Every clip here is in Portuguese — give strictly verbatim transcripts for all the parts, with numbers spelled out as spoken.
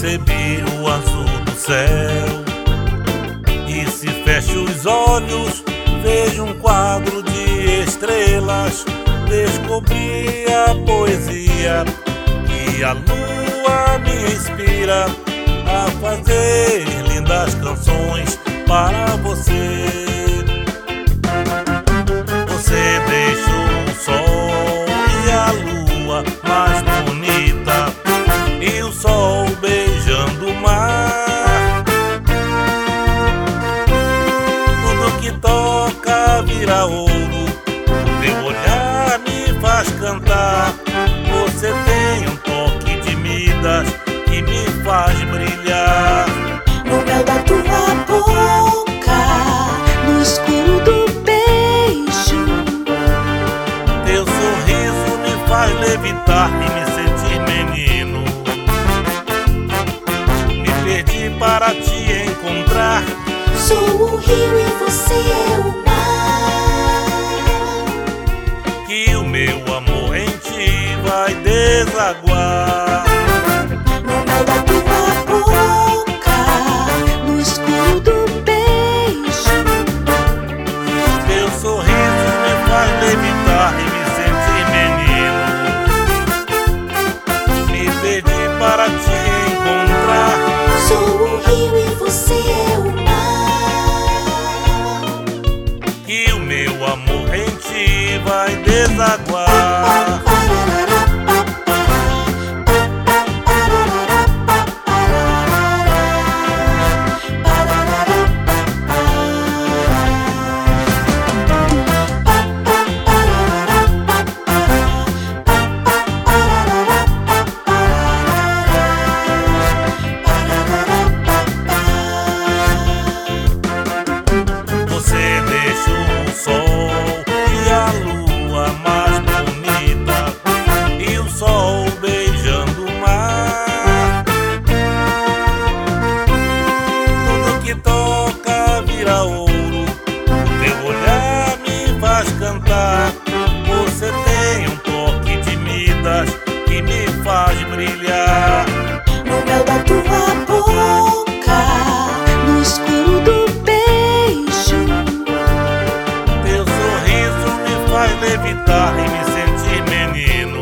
percebi o azul do céu. E se fecho os olhos, vejo um quadro de estrelas. Descobri a poesia que a lua me inspira a fazer lindas canções para você. Você deixou o sol e a lua mais bonita, e o sol beijando o mar. Tudo que toca vira ouro, o teu olhar me faz cantar. Você tem um toque de Midas que me faz brilhar. No mel da tua boca, no escuro do beijo, teu sorriso me faz levitar e me sentir menino. Me perdi para te encontrar. sou o rio e você é o mar. Que o meu amor em ti vai desaguar. No mel da tua boca, no escuro do beijo, Teu sorriso me faz levitar e me sentir menino. Me perdi para te encontrar. sou o rio e você é o mar. Que o meu amor em ti vai desaguar. Você deixou o sol e a lua mais bonita, e o sol beijando o mar. Tudo que toca vira ouro, o teu olhar me faz cantar. Você tem um toque de Midas que me faz brilhar. No mel da tua boca, no escuro do beijo, Teu sorriso me faz levitar e me sentir menino.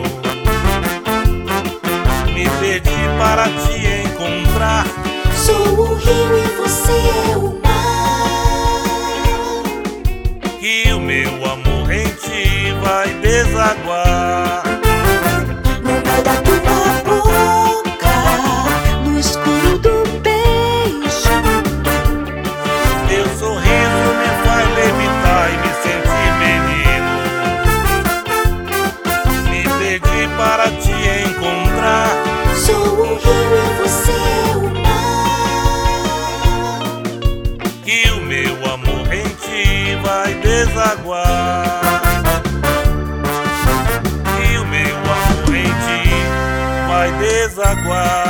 Me perdi para te encontrar. sou o rio e você é o mar. Que o meu amor em ti vai desaguar. No mel da tua boca, no escuro do beijo, Teu sorriso me faz levitar e me sentir menino. Me perdi para te encontrar. sou o rio e você é o mar. Que o meu amor em ti vai desaguar. Que o meu amor em ti vai desaguar.